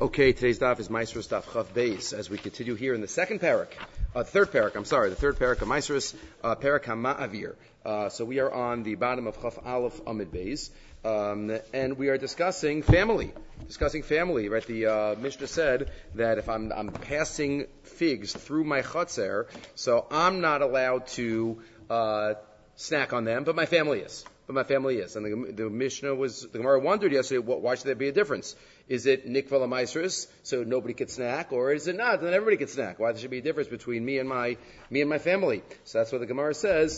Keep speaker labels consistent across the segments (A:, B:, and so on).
A: Okay, today's daf is Maasros daf Chav Beis. As we continue here in the third parak of Maasros, parak HaMa'avir. So we are on the bottom of Chav Aleph Amid Beis, and we are discussing family. Right? The Mishnah said that if I'm passing figs through my chotzer, so I'm not allowed to snack on them, but my family is. And the Mishnah the Gemara wondered yesterday, why should there be a difference? Is it nikva l'maisrus, so nobody could snack, or is it not, then everybody could snack? Why there should be a difference between me and my family? So that's what the Gemara says.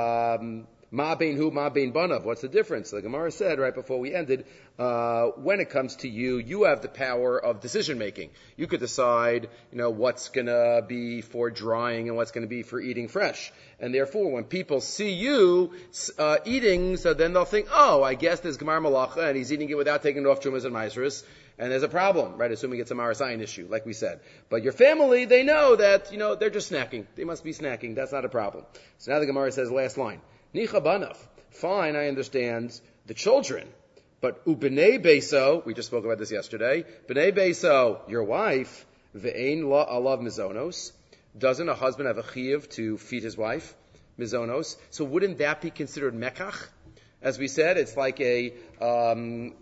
A: Ma bein hu, ma bein banav. What's the difference? So the Gemara said right before we ended, when it comes to you, you have the power of decision making. You could decide, what's gonna be for drying and what's gonna be for eating fresh. And therefore, when people see you eating, so then they'll think, I guess there's Gemar Malacha and he's eating it without taking it off Chumas and Maasros, and there's a problem, right? Assuming it's a Marasayan issue, like we said. But your family, they know that, they're just snacking. They must be snacking. That's not a problem. So now the Gemara says, last line. Nicha banav. Fine, I understand the children. But ubnei beso, we just spoke about this yesterday. Bnei beso, your wife, ve'ein la alav mizonos. Doesn't a husband have a chiyuv to feed his wife? Mizonos. So wouldn't that be considered mekach? As we said, it's like an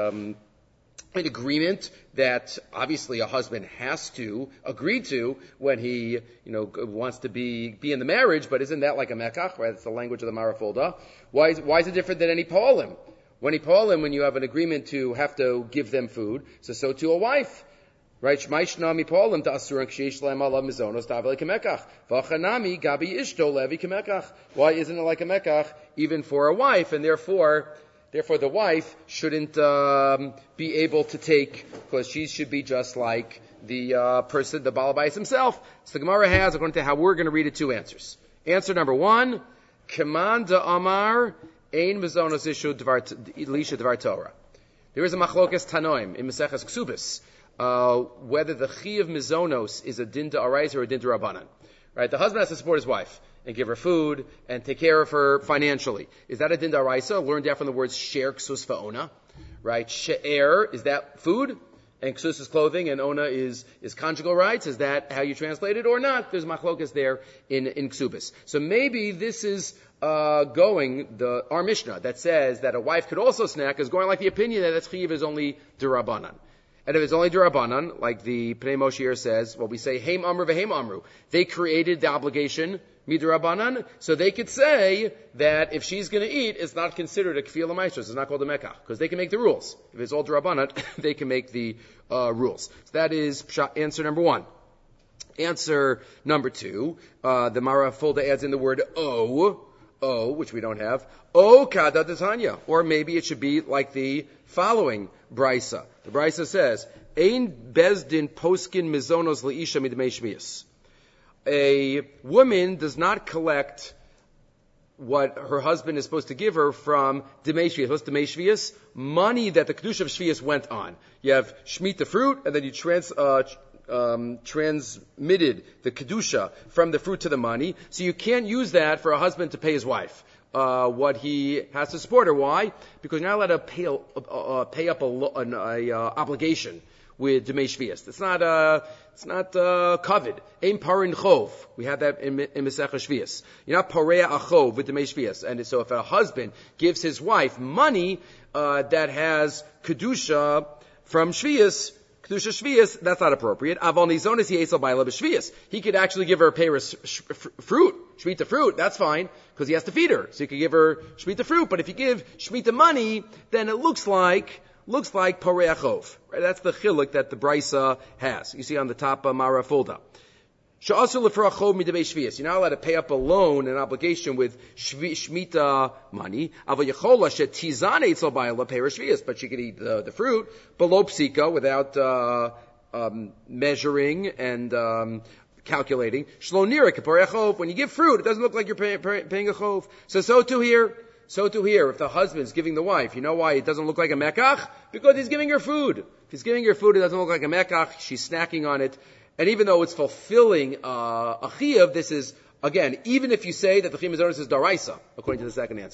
A: agreement that obviously a husband has to agree to when he, wants to be in the marriage, but isn't that like a mekach, right? It's the language of the Marafulda. Why is it different than any polim? When you have an agreement to have to give them food, so too a wife. Right? Shmaishnami polim ta'asuran kshish lem alav mizonos ta'aveli kemekach. V'achanami gabi ishto levi kemekach. Why isn't it like a mekach even for a wife? And therefore the wife shouldn't be able to take, because she should be just like the person, the Balabais himself. So the Gemara has, according to how we're going to read it, two answers. Answer number one, Keman da Amar ein mizonos ishu lisha dvar Torah. There is a machlokes tanoim in Maseches Ksubis, whether the chi of mizonos is a din d'oraisa or a din d'Rabbanan. Right? The husband has to support his wife and give her food and take care of her financially. Is that a din d'oraisa? Learned that from the words sher ksus va'ona. Right? She'er, is that food? And ksus is clothing, and ona is conjugal rights. Is that how you translate it or not? There's machlokas there in ksubis. So maybe this is our Mishnah that says that a wife could also snack is going like the opinion that chiv is only d'Rabbanan. And if it's only d'Rabbanan, like the Pnei Moshe says, we say heim amru v'heim amru. They created the obligation midrabanan, so they could say that if she's going to eat, it's not considered a kfiyah l'maisros. It's not called a mekach, because they can make the rules. If it's all d'Rabbanan, they can make the rules. So that is answer number one. Answer number two, the Marafulda adds in the word O, which we don't have. O kada d'tanya, or maybe it should be like the following brisa. The brisa says, Ein bezdin poskin mizonos leisha midmei shmiyas. A woman does not collect what her husband is supposed to give her from Demei Shvius. What's Demei Shvius? Money that the Kedusha of Shvius went on. You have Shemitah fruit, and then you transmitted the Kedusha from the fruit to the money. So you can't use that for a husband to pay his wife. What he has to support her. Why? Because you're not allowed to pay up an obligation with Demei Shvius. It's not covered. Ein parin chov. We have that in Masechah Shvius. You're not pareya achov with Demei Shvius. And so if a husband gives his wife money that has kedusha from Shvius, kedusha Shvius, that's not appropriate. Aval nizonis yesel b'ayla b'Shvius. He could actually give her a peiros fruit, shmita fruit. That's fine because he has to feed her, so he could give her shmita fruit. But if you give shmita money, then it looks like parei achov. Right? That's the chiluk that the brisa has. You see on the top of Marafulda. She'asur l'fer achov midamei shvius. You're not allowed to pay up a loan, an obligation with shmita money. Aval yechola shetizan eitzel b'ayla peiros shvius. But she could eat the fruit below psika without measuring and calculating. Shlo nira k'parei achov. When you give fruit, it doesn't look like you're paying a chov. So too here. If the husband's giving the wife, you know why it doesn't look like a mekach? Because he's giving her food. If he's giving her food, it doesn't look like a mekach. She's snacking on it. And even though it's fulfilling a chiyuv, this is, again, even if you say that the chiyuv is daraisa, according to the second answer.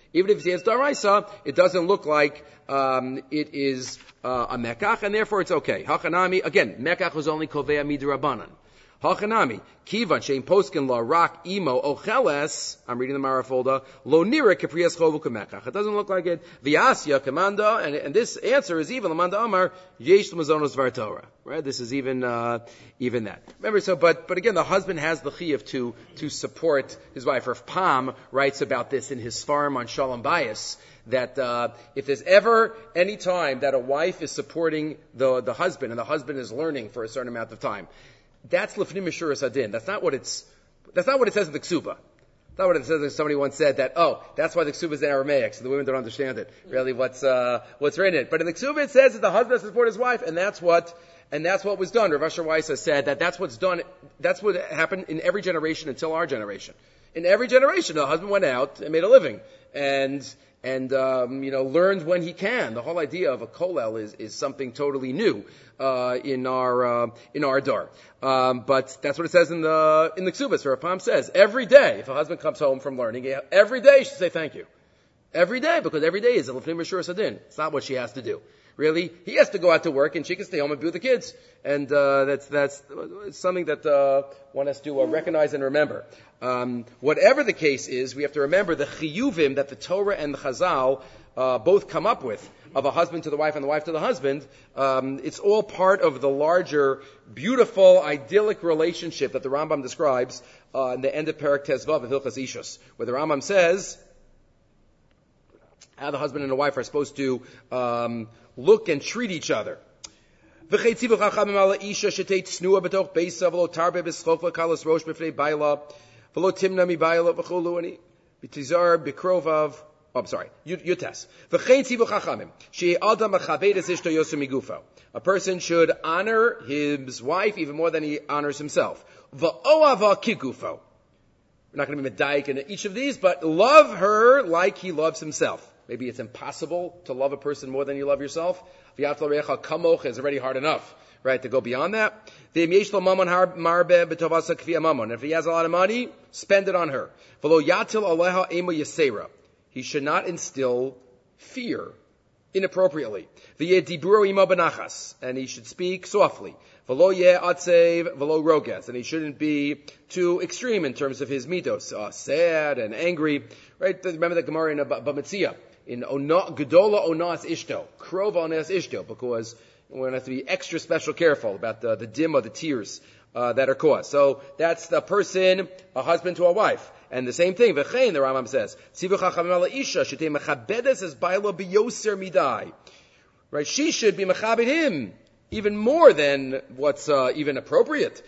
A: Even if he says daraisa, it doesn't look like it is a mekach, and therefore it's okay. Hachanami, again, mekach was only kovea midrabanan. Hachanami, kivan shein poskin la rak imo ocheles. I'm reading the Marafolda. Lo nira kepriyas chovu kemekach. It doesn't look like it. V'asya kamanda, and this answer is even lamanda amar yesh l'mazonos var Torah. Right? This is even that. Remember, but again, the husband has the chiyuv to support his wife. Rav Pam writes about this in his Sfarim on Shalom Bayis, that if there's ever any time that a wife is supporting the husband and the husband is learning for a certain amount of time, that's lefnim mishuras adin. That's not what it says in the ksuba. That's not what it says. Somebody once said that, that's why the ksuba is in Aramaic, so the women don't understand it. Really, what's written in it. But in the ksuba it says that the husband has to support his wife, and that's what was done. Rav Asher Weiss has said that that's what's done. That's what happened in every generation until our generation. In every generation, the husband went out and made a living, and learned when he can. The whole idea of a kollel is something totally new in our dar. But that's what it says in the Ksubas. Rav Pam says every day, if a husband comes home from learning, every day you should say thank you. Every day, because every day is a lefnim mishuras adin. It's not what she has to do. Really, he has to go out to work, and she can stay home and be with the kids. And that's something that one has to recognize and remember. Whatever the case is, we have to remember the chiyuvim that the Torah and the Chazal both come up with, of a husband to the wife and the wife to the husband. It's all part of the larger, beautiful, idyllic relationship that the Rambam describes in the end of Perek Tezvav of Hilchas Ishus, where the Rambam says how the husband and the wife are supposed to look and treat each other. Yutes. A person should honor his wife even more than he honors himself. We're not going to be medayik in each of these, but love her like he loves himself. Maybe it's impossible to love a person more than you love yourself. Kamoch is already hard enough, right, to go beyond that. If he has a lot of money, spend it on her. He should not instill fear inappropriately. And he should speak softly. And he shouldn't be too extreme in terms of his mitos, sad and angry. Right? Remember the Gemara in Bamitzia. In Gedola Onas Ishto, Krova Onas Ishto, because we're going to have to be extra special careful about the dim of the tears that are caused. So that's the person, a husband to a wife. And the same thing, V'chein, the Rambam says, right? She should be mechabed him even more than what's even appropriate.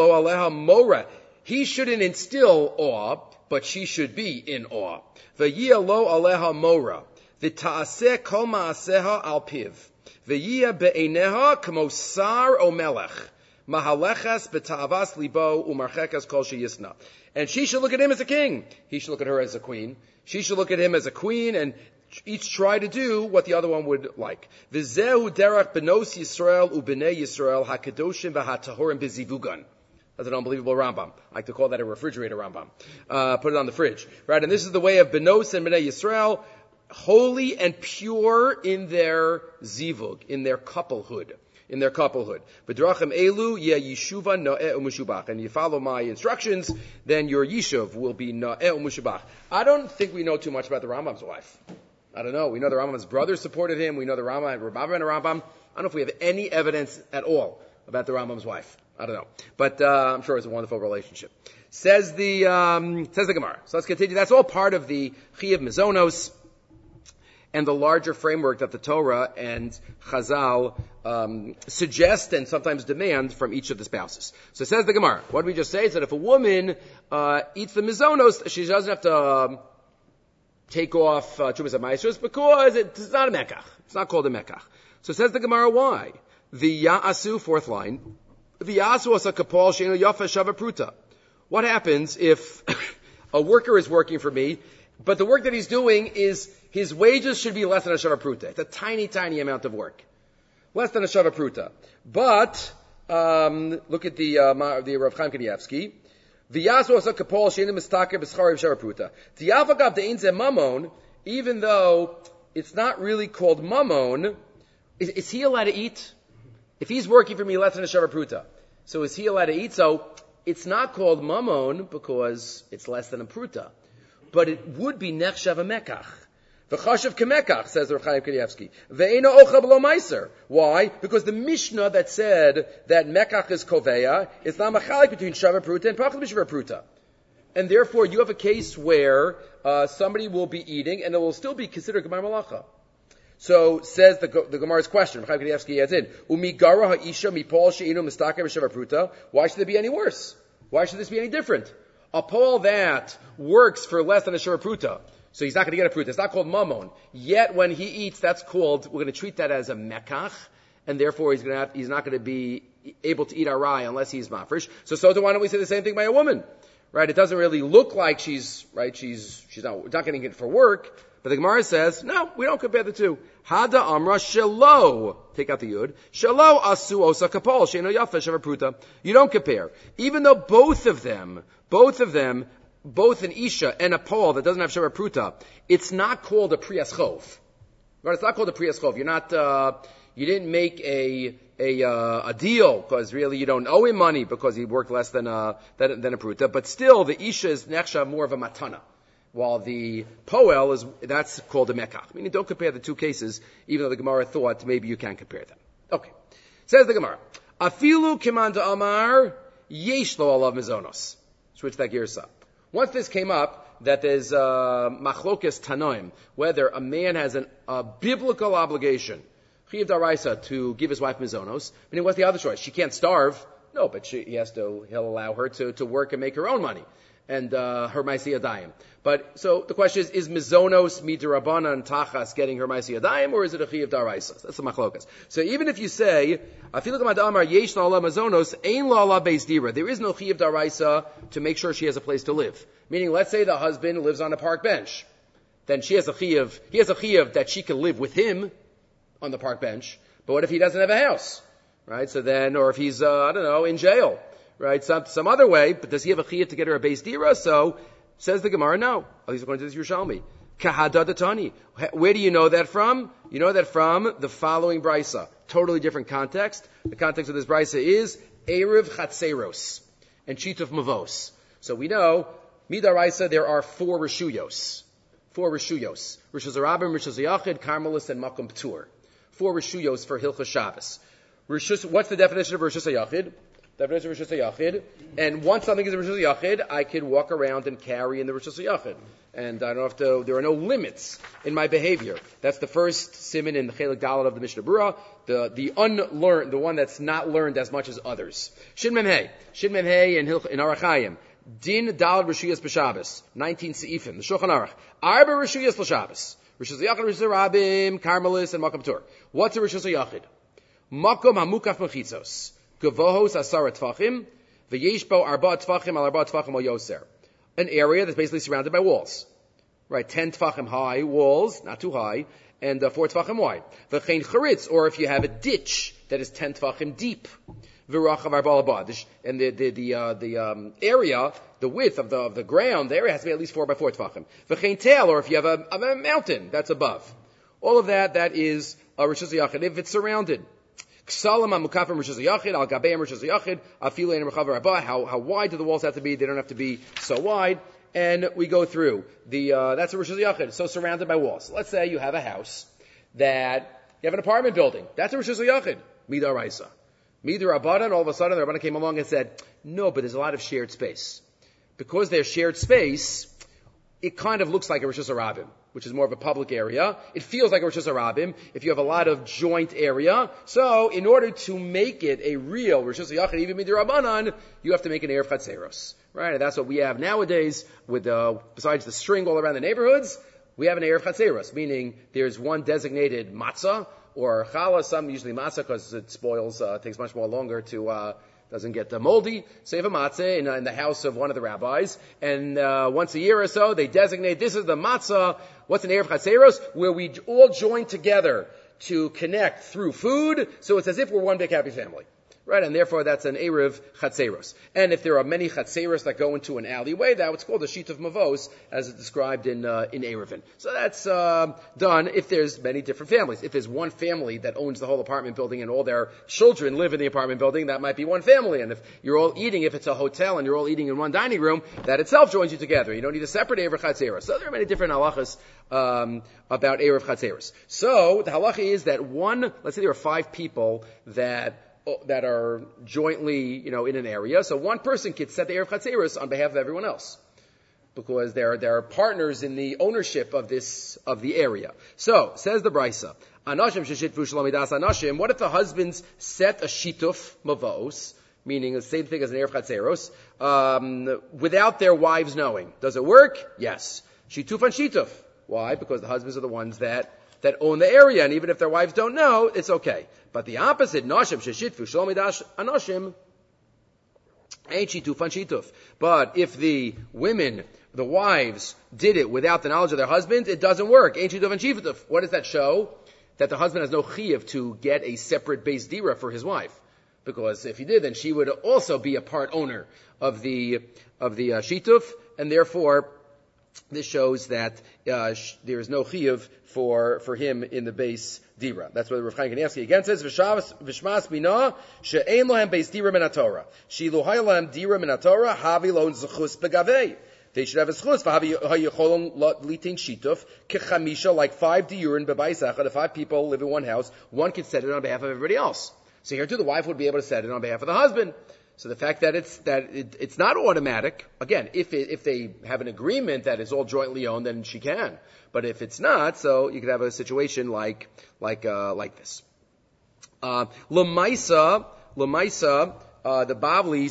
A: He shouldn't instill awe, but she should be in awe. V'yia lo aleha mora, v'ta'aseh kol ma'aseha al piv, v'yia be'eineha k'mo sar o melech, mahalechas b'ta'avas libo u'marchekas kol sheyisna. And she should look at him as a king. He should look at her as a queen. She should look at him as a queen, and each try to do what the other one would like. V'zehu derech benos Yisrael u'bnei Yisrael hakadoshim v'hatahorim b'zivugan. That's an unbelievable Rambam. I like to call that a refrigerator Rambam. Put it on the fridge. Right? And this is the way of Benos and Bnei Yisrael, holy and pure in their zivug, in their couplehood. B'drachim elu ye yishuva na'eh u'mushubach. And you follow my instructions, then your yishuv will be na'eh u'mushubach. I don't think we know too much about the Rambam's wife. I don't know. We know the Rambam's brother supported him. We know the Rambam had Rabbi and Rambam. I don't know if we have any evidence at all about the Rambam's wife. I don't know. But I'm sure it's a wonderful relationship. Says the Gemara. So let's continue. That's all part of the Chiyuv Mizonos and the larger framework that the Torah and Chazal suggest and sometimes demand from each of the spouses. So says the Gemara. What did we just say? Is that if a woman eats the Mizonos, she doesn't have to take off Chumas HaMaasros because it's not a Mekach. It's not called a Mekach. So says the Gemara, why? The Ya'asu, fourth line, what happens if a worker is working for me, but the work that he's doing is, his wages should be less than a shava pruta. It's a tiny, tiny amount of work. Less than a shava pruta. But, look at the Rav Chaim Kanievsky. even though it's not really called mamon, is he allowed to eat? If he's working for me less than a shavar pruta, so is he allowed to eat? So it's not called mamon because it's less than a pruta, but it would be nechshav mekach. V'chashav kemekach, says Rav Chaim Kanievsky. Ve'eno ocha b'lo meiser. Why? Because the Mishnah that said that mekach is koveya is not machalik between shavar pruta and pachal b'shavar pruta. And therefore, you have a case where somebody will be eating and it will still be considered gemar malacha. So says the Gemara's question. Rav Chaim Kanievsky adds in, Umigara ha'isha mipol she'inu mistaker b'shavar pruta. Why should it be any worse? Why should this be any different? A pole that works for less than a shavar pruta, so he's not going to get a pruta. It's not called mamon. Yet when he eats, that's called, we're going to treat that as a mekach, and therefore he's not going to be able to eat arai unless he's mafresh. So why don't we say the same thing by a woman? Right? It doesn't really look like she's not getting it for work, but the Gemara says, no, we don't compare the two. Hada amra shelo, take out the yud, shelo asu osa kapol, sheino yafa shavar pruta. You don't compare. Even though both of them, both an isha and a pole that doesn't have shavar pruta, it's not called a priyas chov. Right? It's not called a priyas chov. You're not, you didn't make a deal because really you don't owe him money because he worked less than a pruta. But still, the isha is nechshav more of a matana, while the poel that's called a mekach. Meaning, don't compare the two cases, even though the Gemara thought maybe you can compare them. Okay, says the Gemara, afilu kiman amar yesh lo alav mizonos. Switch that gears up. Once this came up, that there's machlokas tanoim, whether a man has a biblical obligation, chiyav daraisa, to give his wife mizonos, meaning what's the other choice? She can't starve. No, but he'll allow her to work and make her own money. And her ma'aseh yadayim. But so the question is mizonos midrabana and tachas getting her ma'aseh yadayim, or is it a chiyav daraisa? That's the machlokas. So even if you say afilu k'mad amar yesh la'ala mizonos ein la'ala beis dira, there is no chiyav daraisa to make sure she has a place to live. Meaning, let's say the husband lives on a park bench, then he has a chiyav that she can live with him on the park bench. But what if he doesn't have a house, right? So then, or if he's in jail. Right, some other way, but does he have a chiyuv to get her a beis dira? So, says the Gemara, no. At least according to this Yerushalmi. Kahadadatani. Where do you know that from? You know that from the following brisa. Totally different context. The context of this brisa is Erev Chatzeros and Chituf Mavos. So we know, Midaraisa, there are four Rishuyos. Rishus Harabim, Rishus Yachid, Carmelis, and Makom Ptur. Four Rishuyos for Hilchos Shabbos. What's the definition of Rishus Yachid? Definition of Rishus Yachid. And once something is a Rishus Yachid, I can walk around and carry in the Rishus Yachid. And I don't have to, there are no limits in my behavior. That's the first siman in the Chelik Dalet of the Mishnah Berurah, the unlearned, the one that's not learned as much as others. Shin Mem Hey in Orach Chaim. Din Dalet Rishuyas B'Shabbos. 19 Seifim. The Shulchan Aruch. Arba Rishuyas L'Shabbos. Rishus Yachid, Rishus Harabim, Carmelis, and Makom Ptur. What's a Rishus Yachid? Makom Hamukaf Mechitzos. Gavohos asara tfachim, v'yesh bo arba tfachim al arba tfachim al yoser. An area that's basically surrounded by walls. Right, 10 tfachim high walls, not too high, and 4 tfachim wide. V'chein charitz, or if you have a ditch that is 10 tfachim deep. V'rachav arba alba. And the area, the width of the ground, the area has to be at least 4 by 4 tfachim. V'chein tail, or if you have a mountain that's above. All of that is a Rishus Yachid, if it's surrounded. How wide do the walls have to be? They don't have to be so wide. And we go through that's a Rishus Yachid. So surrounded by walls. Let's say you have a house that you have an apartment building. That's a Rishus Yachid. Midaraisa. Midarabanan, all of a sudden the Rabbanan came along and said, no, but there's a lot of shared space. Because there's shared space, it kind of looks like a Rishus Harabim, which is more of a public area. It feels like a Rishus Harabim if you have a lot of joint area. So, in order to make it a real Rishus Yachid, even Midirabanan, you have to make an Erev Chatzeros. Right? And that's what we have nowadays with, besides the string all around the neighborhoods, we have an Erev Chatzeros, meaning there's one designated matzah, or challah, some usually matzah, because it spoils, takes much more longer to, doesn't get moldy. Save a matzah in the house of one of the rabbis, and once a year or so they designate this is the matzah. What's an erev chatzeros? Where we all join together to connect through food. So it's as if we're one big happy family, right? And therefore that's an Erev Chatzeros. And if there are many Chatzeros that go into an alleyway, that's called a Sheet of Mavos, as it's described in Erevin. So that's done if there's many different families. If there's one family that owns the whole apartment building and all their children live in the apartment building, that might be one family. And if you're all eating, if it's a hotel and you're all eating in one dining room, that itself joins you together. You don't need a separate Erev Chatzeros. So there are many different halachas about Erev Chatzeros. So the halacha is that let's say there are 5 people that are jointly, in an area. So one person could set the Erev Chatzeros on behalf of everyone else, because there are partners in the ownership of the area. So says the Brisa, Anashim sheshitvu shalamidas anashim. What if the husbands set a shituf mavos, meaning the same thing as an Erev Chatzeros, without their wives knowing? Does it work? Yes. Shituf and shituf. Why? Because the husbands are the ones that own the area, and even if their wives don't know, it's okay. But the opposite, nashim sheshitvu shalomidash anashim, ain't shituf and shituf. But if the wives did it without the knowledge of their husband, it doesn't work. Ain't shituf and shituf. What does that show? That the husband has no chiyuv to get a separate base dira for his wife. Because if he did, then she would also be a part owner of the shituf, and therefore this shows that there is no chiyuv for him in the base dira. That's what Rav Chaim Kanievsky again says. V'shmas mina she'ein lohem base dira min haTorah. Shilu haylam dira min haTorah havi lo zechus begavei. They should have a zechus. V'havi hayicholon litin shituf kechamisha, like 5 diurin bebayis echad. The 5 people live in one house. One can set it on behalf of everybody else. So here too, the wife would be able to set it on behalf of the husband. So the fact that it's not automatic, again, if they have an agreement that it's all jointly owned, then she can. But if it's not, so you could have a situation like this. Lamaisa, the Bavli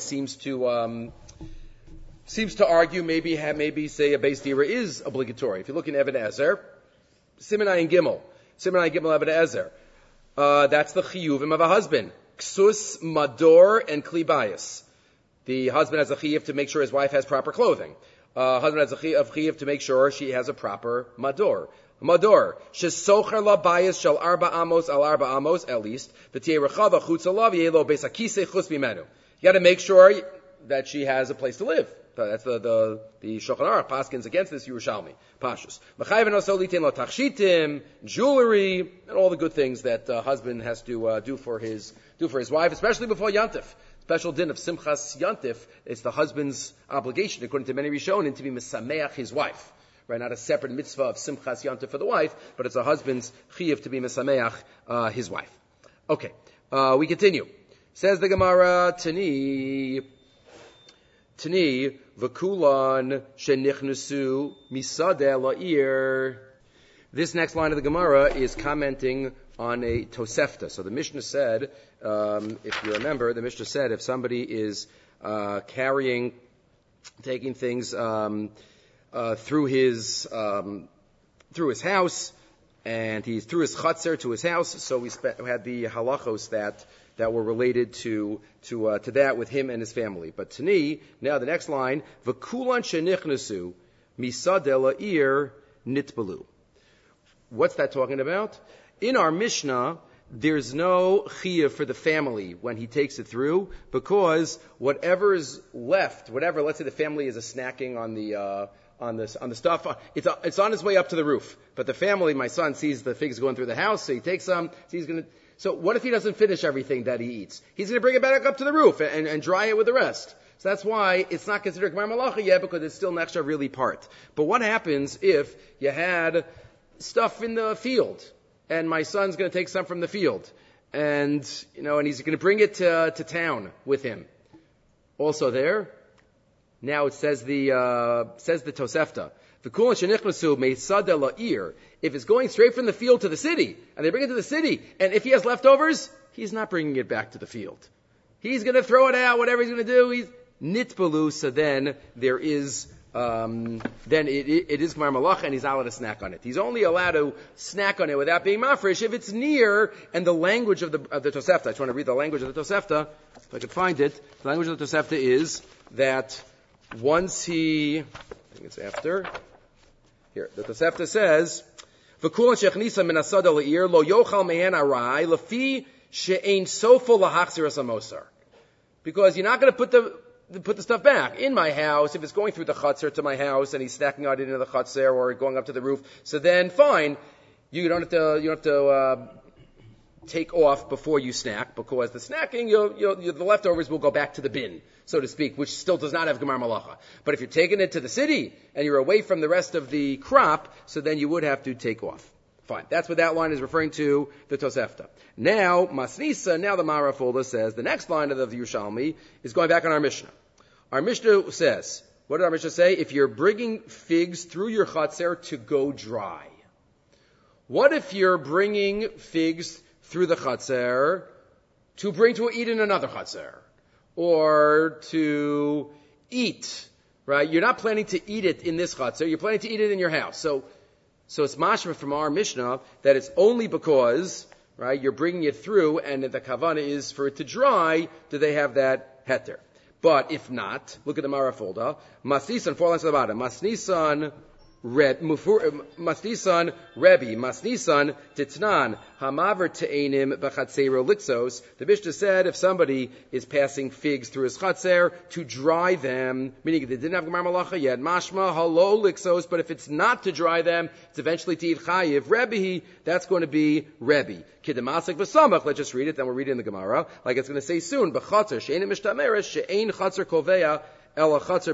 A: seems to argue maybe say a base dira is obligatory. If you look in Even Ezer, Simonai and Gimel Even Ezer, that's the chiyuvim of a husband. Ksus, mador, and klibayas. The husband has a chiyuv to make sure his wife has proper clothing. Husband has a chiyuv to make sure she has a proper mador. Mador. Shesocher la bayas shal arba amos al arba amos, at least. V'tiye rechava chutz alav yelo besakise chus bimenu. You gotta make sure that she has a place to live. That's the Shulchan Aruch paskins against this Yerushalmi pashus. Mechayev also litin lo tachshitim, jewelry, and all the good things that husband has to do for his wife, especially before Yantif. Special din of Simchas Yantif, it's the husband's obligation, according to many Rishonim, to be mesameach his wife. Right, not a separate mitzvah of Simchas Yantif for the wife, but it's a husband's chiyuv to be mesameach his wife. Okay, we continue. Says the Gemara, Tani v'kulan shenichnesu misadeh la'ir. This next line of the Gemara is commenting on a Tosefta. So the Mishnah said, if you remember, the Mishnah said if somebody is taking things through his house, and he's through his chutzner to his house, so we had the halachos that were related to that with him and his family. But Tani, now the next line, v'kulan shenichnesu misadeh la'ir nitbalu. What's that talking about? In our Mishnah, there's no chiyuv for the family when he takes it through, because whatever is left, let's say the family is snacking on the stuff, it's on its way up to the roof. But the family, my son, sees the figs going through the house, so he takes some. So what if he doesn't finish everything that he eats? He's going to bring it back up to the roof and dry it with the rest. So that's why it's not considered Gemar Malacha yet, because it's still an extra really part. But what happens if you had stuff in the field, and my son's going to take some from the field, and he's going to bring it to town with him? Also there, now it says the Tosefta. If it's going straight from the field to the city, and they bring it to the city, and if he has leftovers, he's not bringing it back to the field. He's going to throw it out, whatever he's going to do. He's nitbalu, so then there is, then it is Gemar Malacha, and he's not allowed to snack on it. He's only allowed to snack on it without being mafresh if it's near, and the language of the Tosefta. I just want to read the language of the Tosefta, if I could find it. The language of the Tosefta is that once I think it's after, here, the Tosefta says, "V'kulan shechnisa min asada le'ir lo yochal mehen arai lefi she'ein sofa lahachzir samosar. Because you're not going to put the stuff back in my house. If it's going through the chutzner to my house and he's stacking out into the chutzner or going up to the roof, so then fine, you don't have to take off before you snack, because the snacking, the leftovers will go back to the bin, so to speak, which still does not have Gemar Malacha. But if you're taking it to the city and you're away from the rest of the crop, so then you would have to take off. Fine. That's what that line is referring to, the Tosefta. Now, Masnisa, now the Mara Fulda says, the next line of the Yerushalmi is going back on our Mishnah. Our Mishnah says, what did our Mishnah say? If you're bringing figs through your Chatzer to go dry. What if you're bringing figs through the Chatzer to eat in another Chatzer? Or to eat, right? You're not planning to eat it in this Chatzer, you're planning to eat it in your house. So it's mashma from our Mishnah that it's only because, right, you're bringing it through and the kavana is for it to dry, do they have that heter. But if not, look at the Mara Fulda. Masnisan, 4 lines at the bottom. Masnisan Rebbe, Masnisan Titnan, Hamaver Te'enim B'chatzero Lixos. The Mishnah said if somebody is passing figs through his chatzer to dry them, meaning they didn't have Gemar Malacha yet, Mashma Halo Lixos, but if it's not to dry them, it's eventually to eat Chayiv. Rebbe, that's going to be Rebbe. Kidemasik V'samach, let's just read it, then we'll read it in the Gemara, like it's going to say soon, B'chatzer, She'enim Mishtameres, She'ein Chatzer Koveya, as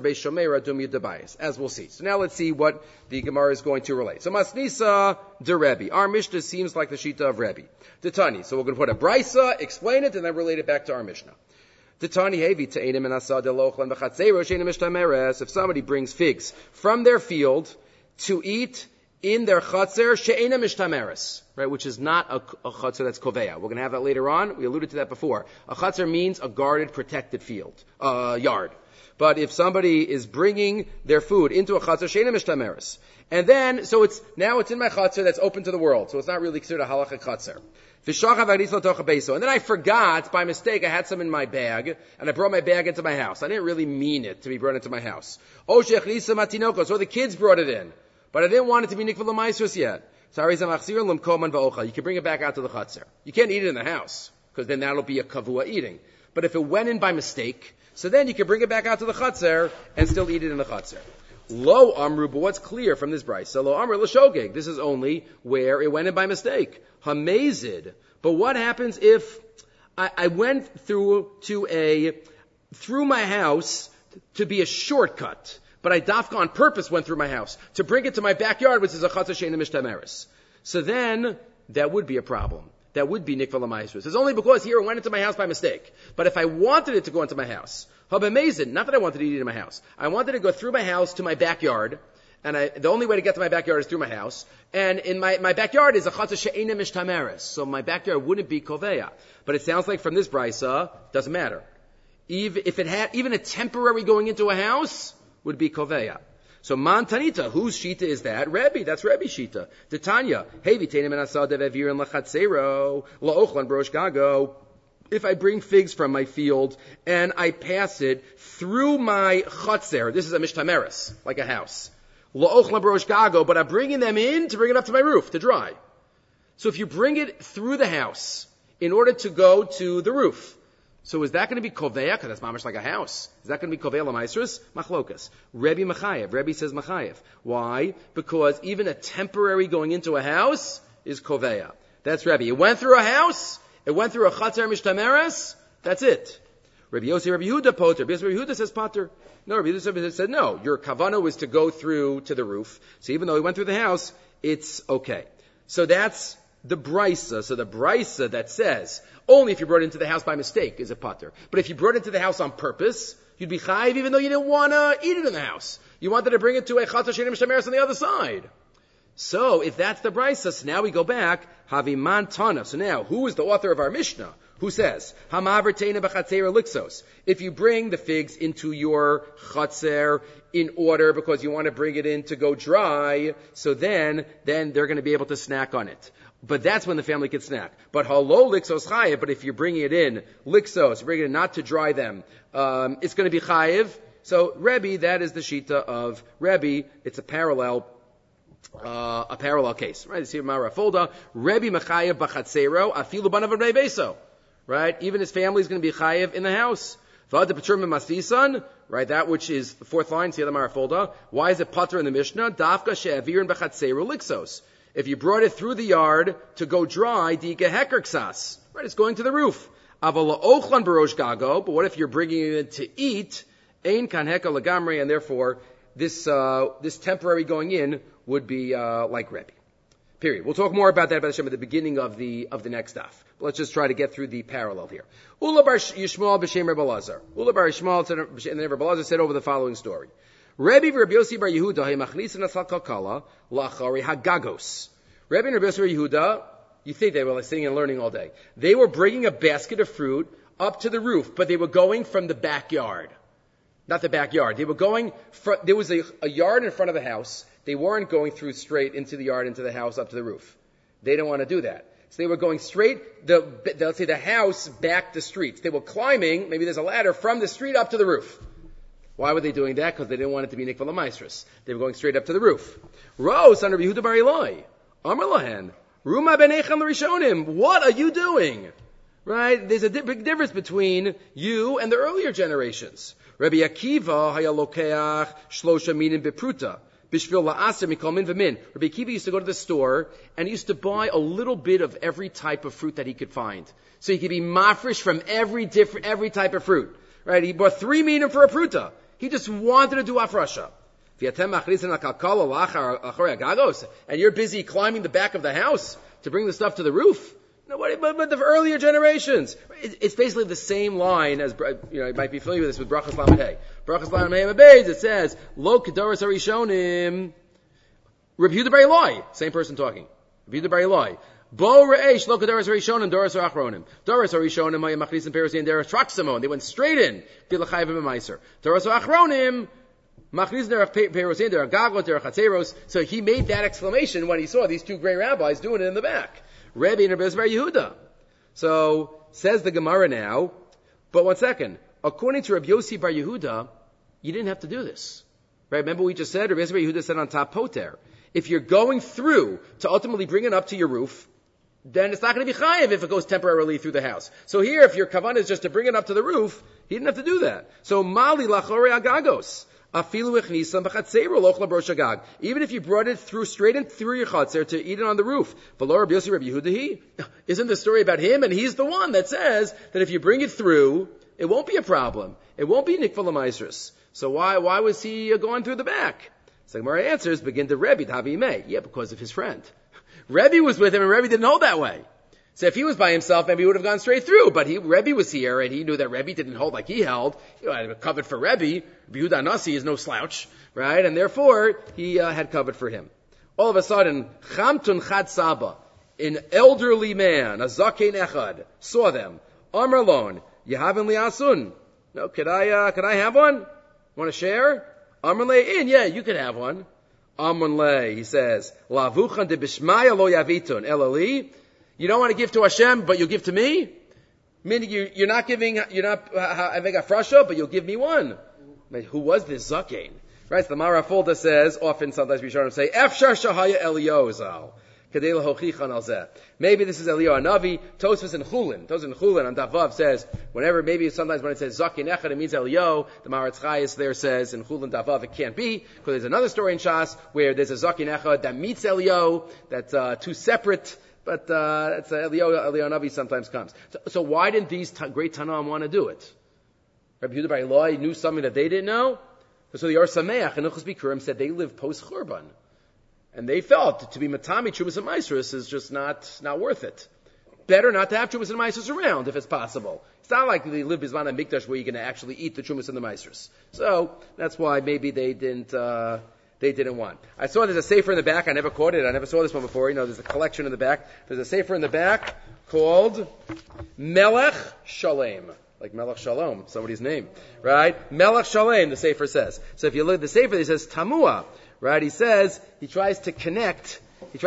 A: we'll see. So now let's see what the Gemara is going to relate. So Masnisa de Rebbe. Our Mishnah seems like the Shita of Rebbe. The Tani. So we're going to put a Brisa, explain it, and then relate it back to our Mishnah. The Tani hevi te'enim and asad elochlan b'chatzero she'enim mishtameres. If somebody brings figs from their field to eat in their chatzer, she'enim mishtameres, right, which is not a chatzer that's koveya. We're going to have that later on. We alluded to that before. A chatzer means a guarded, protected field, yard. But if somebody is bringing their food into a chatzar, she'enim mishtameres, and then, so it's in my chatzar that's open to the world, so it's not really considered a halachic chatzar. And then I forgot, by mistake, I had some in my bag, and I brought my bag into my house. I didn't really mean it to be brought into my house. Or the kids brought it in, but I didn't want it to be nikva l'maisrus yet. You can bring it back out to the chatzar. You can't eat it in the house, because then that'll be a kavua eating. But if it went in by mistake, so then you can bring it back out to the chatzer and still eat it in the chatzer. Lo amru, but what's clear from this brayso? So lo amru l'shogeg. This is only where it went in by mistake. Hamazid. But what happens if I went through my house to be a shortcut, but I dafka on purpose went through my house to bring it to my backyard, which is a chatzer she'enim mishtameres. So then that would be a problem. That would be nikva l'maisrus. It's only because here it went into my house by mistake. But if I wanted it to go into my house, habamazin, not that I wanted to eat it in my house, I wanted to go through my house to my backyard, and the only way to get to my backyard is through my house, and in my backyard is a chatzah she'enim mishtameres, so my backyard wouldn't be koveya. But it sounds like from this brisa, doesn't matter. If it had even a temporary going into a house, would be koveya. So man tanita, whose shita is that? Rebbe, that's Rebbe shita. The Tanya, hevi tenim and asad evir and lachatzero laochlan brosh gago. If I bring figs from my field and I pass it through my chatzer, this is a mishtameres, like a house. Laochlan brosh gago, but I'm bringing them in to bring it up to my roof to dry. So if you bring it through the house in order to go to the roof, so is that going to be koveya? Because that's mamash like a house. Is that going to be koveya l'maisrus? Machlokas. Rebbe Machayev. Rebbe says Machayev. Why? Because even a temporary going into a house is koveya. That's Rebbe. It went through a house. It went through a chatzar mishtameres. That's it. Rabbi Yossi, Rabbi Yehuda poter. Because Rabbi Yehuda says poter. No, Rabbi Yehuda said no. Your kavana was to go through to the roof. So even though he went through the house, it's okay. So that's the brisa. So the brisa that says only if you brought it into the house by mistake is a pater. But if you brought it into the house on purpose, you'd be chayiv even though you didn't want to eat it in the house. You wanted to bring it to a chatzar she'enim mishtameres on the other side. So if that's the brisa, so now we go back, haviman tana. So now, who is the author of our Mishnah? Who says, hamaver teina b'chatzera lixos. If you bring the figs into your chatzer in order because you want to bring it in to go dry, so then they're going to be able to snack on it. But that's when the family can snack. But halo lixos chayiv, but if you're bringing it in, lixos, bringing it in not to dry them, it's going to be chayiv. So Rebbe, that is the shita of Rebbe. It's a parallel case. Right? You see Mara Folda, Rebbe Machayev b'chatzero, afilu banav beso. right? Even his family is going to be chayiv in the house. Right, that which is the fourth line, see the Marafolda. Why is it pater in the Mishnah? Dafka she'avirin b'chatzeru lixos. If you brought it through the yard to go dry, dika hekerksas. Right, it's going to the roof. Avala ochlan barosh gago. But what if you're bringing it in to eat? Ein kan heka lagamri, and therefore this temporary going in would be like Rebbe. Period. We'll talk more about that at the beginning of the next daf. But let's just try to get through the parallel here. Ula bar Yishmael b'shem Rebbe Elazar. Ula bar Yishmael and then Rebbe Elazar said over the following story. Rebbe v'Rebbe Yossi bar Yehuda ha'machnisin asal kalkala la'achari hagagos. Rebbe and Rebbe Yossi bar Yehuda, you think they were like sitting and learning all day. They were bringing a basket of fruit up to the roof, but they were going from the backyard. Not the backyard. They were going, there was a yard in front of the house. They weren't going through straight into the yard, into the house, up to the roof. They didn't want to do that. So they were going straight, let's say the house back the streets. They were climbing, maybe there's a ladder, from the street up to the roof. Why were they doing that? Because they didn't want it to be Nikva L'Maisrus. They were going straight up to the roof. Ro, son of Yehuda bar Eloi, Amar Lahen, Ruma benechem l'rishonim, what are you doing? Right? There's a big difference between you and the earlier generations. Rabbi Akiva hayalokeach shlosha minin bepruta. Bishvil la'aser mikol min v'min. Rabbi Akiva used to go to the store and he used to buy a little bit of every type of fruit that he could find. So he could be mafresh from every type of fruit. Right? He bought 3 minim for a pruta. He just wanted to do afrasha. And you're busy climbing the back of the house to bring the stuff to the roof. No, but the earlier generations. It's basically the same line as, you might be familiar with this with Brachas Lamed Hey. Brachas Lamed Hey Abayz, it says, Lo Kedoros Harishonim, Rabbi Yehuda bar Eloi, same person talking. Rabbi Yehuda bar Eloi. Bo Re'esh, Lo Kedoros Harishonim, Doros Ha'achronim. Doros Harishonim, Haya Machlisim Perosim, Deros Traxamon. They went straight in. Bilachayv B'maiser. Doros Ha'achronim, Machlisim Derech Perosim, Derech Gagot, Derech Hatzeros. So he made that exclamation when he saw these 2 great rabbis doing it in the back. Rebbe and Rebbe bar Yehuda. So, says the Gemara now, but one second. According to Rebbe Yossi bar Yehuda, you didn't have to do this. Right? Remember we just said, Rebbe bar Yehuda said on top poter. If you're going through to ultimately bring it up to your roof, then it's not going to be chayiv if it goes temporarily through the house. So here, if your kavanah is just to bring it up to the roof, he didn't have to do that. So, mali lachore agagos. Even if you brought it straight in through your chatzer to eat it on the roof. Isn't the story about him? And he's the one that says that if you bring it through, it won't be a problem. It won't be Nikva L'Maisrus. So why was he going through the back? So Gemara answers, begin to Rebbe, Tavi Mei. Yeah, because of his friend. Rebbe was with him and Rebbe didn't hold that way. So if he was by himself, maybe he would have gone straight through. But Rebbe was here, and he knew that Rebbe didn't hold like he held. I had covered for Rebbe. Yehuda Nasi is no slouch, right? And therefore, he had covered for him. All of a sudden, Chamtun Chad Saba, an elderly man, a Zakein Echad, saw them. Amar Lon, Yehavin Liasun. No, could I have one? Want to share? Amar Le, yeah, you could have one. Amar Le, he says, Lavuchan de Bishmaya lo Yavitun, Elali. You don't want to give to Hashem, but you'll give to me? Meaning you're not having a frasha, but you'll give me one. Who was this Zakein? Right? So the Marafolda says, sometimes we say, Efshar Shahaya Eliyahu Zal. Maybe this is Eliyahu Hanavi. Tosfos and Chulin. Tosfos and Chulin on Davav says, sometimes when it says Zakein Echad, it means Eliyahu. The Maharatz Chayes there says, in Chulin Davav, it can't be, because there's another story in Shas, where there's a Zakein Echad that meets Eliyahu, that's 2 separate. But it's Eliyahu Hanavi sometimes comes. So why didn't these great Tanaim want to do it? Rabbi Yehuda bar Eloi knew something that they didn't know. So the Or Sameach and Ilchos Bikurim said they live post Churban, and they felt to be Matami Trumas and Maasros is just not worth it. Better not to have Trumas and Maasros around if it's possible. It's not like they live Bizman and Mikdash where you're going to actually eat the Trumas and the Maasros. So that's why maybe they didn't want. I saw there's a sefer in the back. I never caught it. I never saw this one before. There's a collection in the back. There's a sefer in the back called Melech Shalem. Like Melech Shalom, somebody's name. Right? Melech Shalem, the sefer says. So if you look at the sefer, he says Tamua. Right? He says, he tries to connect this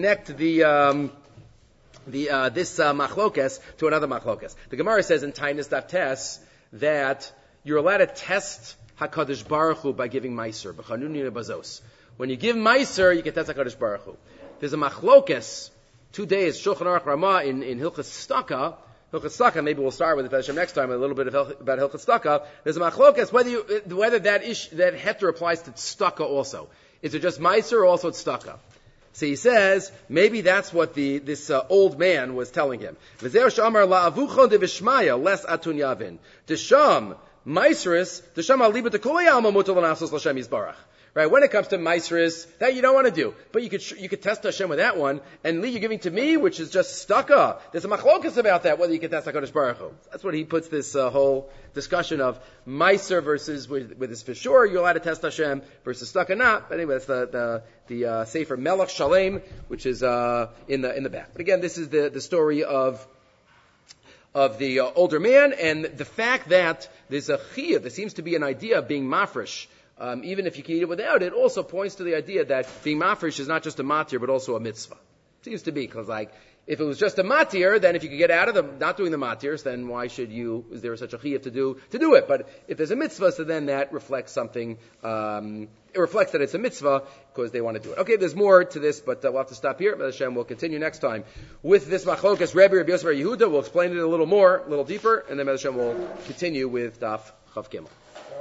A: machlokes to another machlokes. The Gemara says in Tainis Daf Tes that you're allowed to test HaKadosh Baruch Hu by giving Meiser. B'chanuni nebazos. When you give Meiser, you get test HaKadosh Baruch Hu. There's a machlokes, 2 days, Shulchan Aruch Ramah in Hilchas Staka, Hilchas Staka. Maybe we'll start with it next time, a little bit about Hilchas Staka. There's a machlokas whether that heter applies to Staka also. Is it just Meiser or also it's Staka? So he says, maybe that's what this old man was telling him. V'zeh shamar la'avuchon de v'shmaya les atun yavin. Desham Meiseris, Desham aliba tekuli alma mutal l'nasos l'Hashem yisbarach. Right, when it comes to Meiseris, that you don't want to do. But you could test Hashem with that one, and Lee you're giving to me, which is just Staka. There's a machlokas about that, whether you can test HaKadosh Baruch Hu. That's what he puts this whole discussion of Meiser versus with his for sure, you're allowed to test Hashem versus Staka not. But anyway, that's the Sefer Melech Shalem, which is in the back. But again, this is the story of the older man, and the fact that there's a chiyuv, there seems to be an idea of being mafresh. Even if you can eat it without it, also points to the idea that being mafresh is not just a matir, but also a mitzvah. Seems to be, because if it was just a matir, then if you could get out of not doing the matirs, then why should is there such a chiyuv to do it? But if there's a mitzvah, so then that reflects something, it reflects that it's a mitzvah, because they want to do it. Okay, there's more to this, but we'll have to stop here. Hashem, we'll continue next time with this machlokas, Rabbi Yosef Bar Yehuda. We'll explain it a little more, a little deeper, and then Hashem will continue with Daf Chav Gimel.